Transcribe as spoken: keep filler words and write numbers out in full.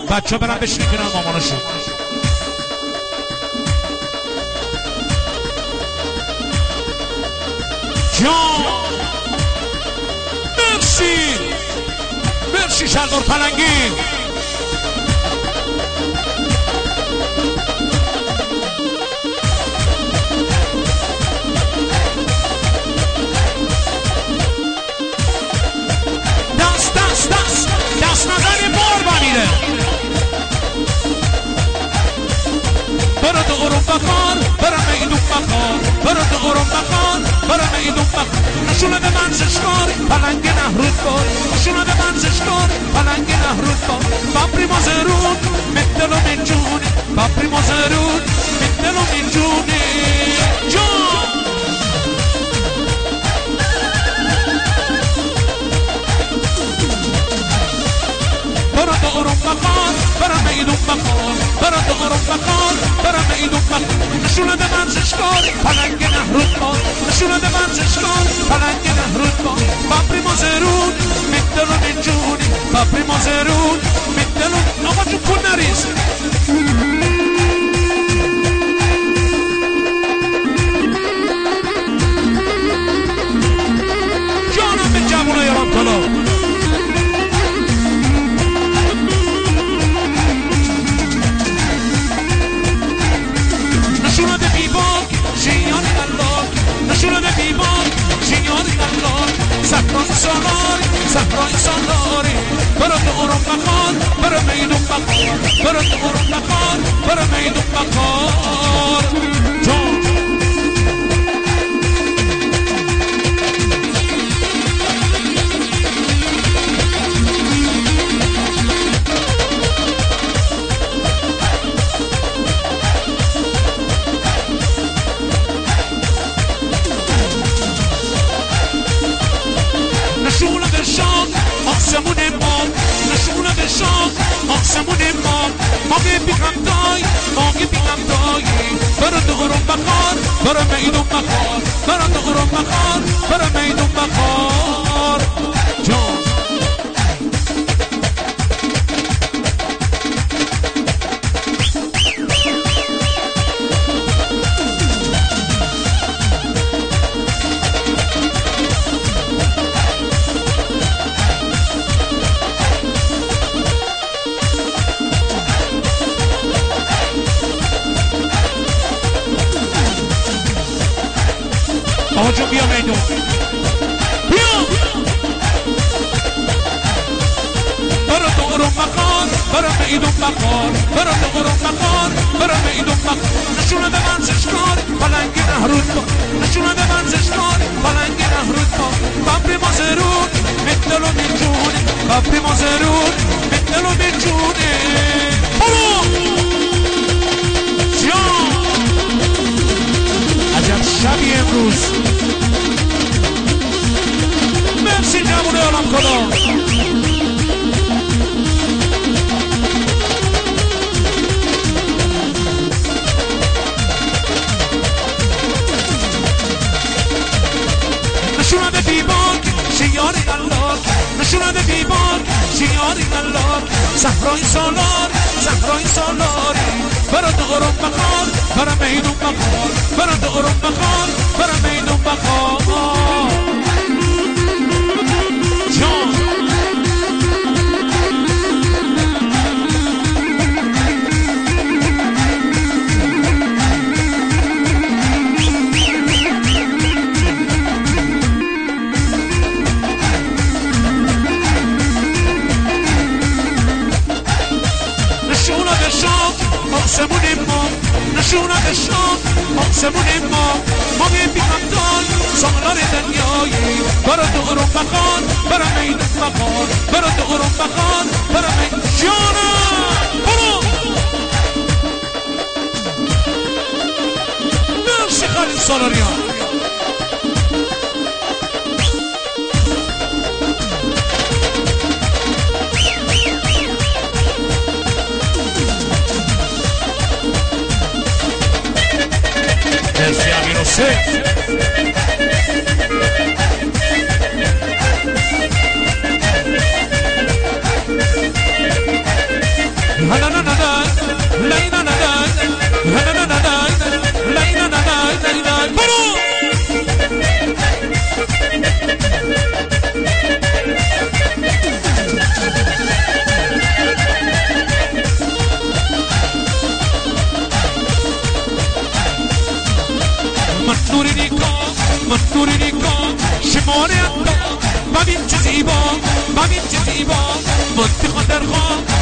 بچه برن بشینن کنار مامانشون. جان مرسی مرسی شلدار پلنگی. دست دست دست دست نزنی بار بمیره. برو تو قرون بخار برو میدون بخار برو تو قرون بخار برو میدون بخار. نشونه به منزش کار پلنگ نهرود بار نشونه به منزش کار پلنگ نهرود بار. بابری مزرون مثل و من جونی بابری مزرون مثل و من جونی جان. برو تو قرون بخار برو میدون بخار برو تو قرون بخار برو میدون بخار. نشونه به منزش کار پلنگ نهرود بار نشونه به منزش کار پلنگ نهرود بار. بابری مزرون مثل و من جونی بابری مزرون مثل و آقا جون پول نریز. جانم به جوانای رامتالا. نشونه به بیباک شیانی دلاک نشونه به بیباک شیانی دلاک. صحرای سالاری صحرای سالاری برو تو قرون بخار برو میدون بخار برو تو قرون بخار برو میدون بخار جان. نشونه به شام آسمون ما نشونه به شام آسمون ما. ماگه بیغم دای ماگه بیغم دایی برو تو قرون بخار برو میدون بخار برو تو قرون بخار برو میدون بخار جان. آقا جون بیا میدون بیا. برو تو قرون بخار برو میدون بخار برو تو قرون بخار برو میدون بخار. نشونه به منزش کار پلنگ نهرود بار نشونه به منزش کار پلنگ نهرود بار. بابری مزرون مثل و من جونی بابری مزرون مثل و من جونی. برو جان. عجب شبی امروز. مرسی جوونه عالم کلا. نشونه به بیباک شیاری دلاک نشونه به بیباک شیاری دلاک. صحرای سالار صحرای سالاری برو تو قرون بخار برو میدون بخار برو تو قرون بخار برو میدون بخار جان. نشونه به شام آسمون ما نشونه به شام آسمون ما. ما بیغم دای سالار دنیایی برو تو قرون بخار برو میدون بخار برو تو قرون بخار برو میدون جانم. برو مرسی خالد سالاریان. مرسی امیر حسین. نیکا من نور نیکا شمال اتا ببین چه زیبا ببین چه زیبا من خاطر خواه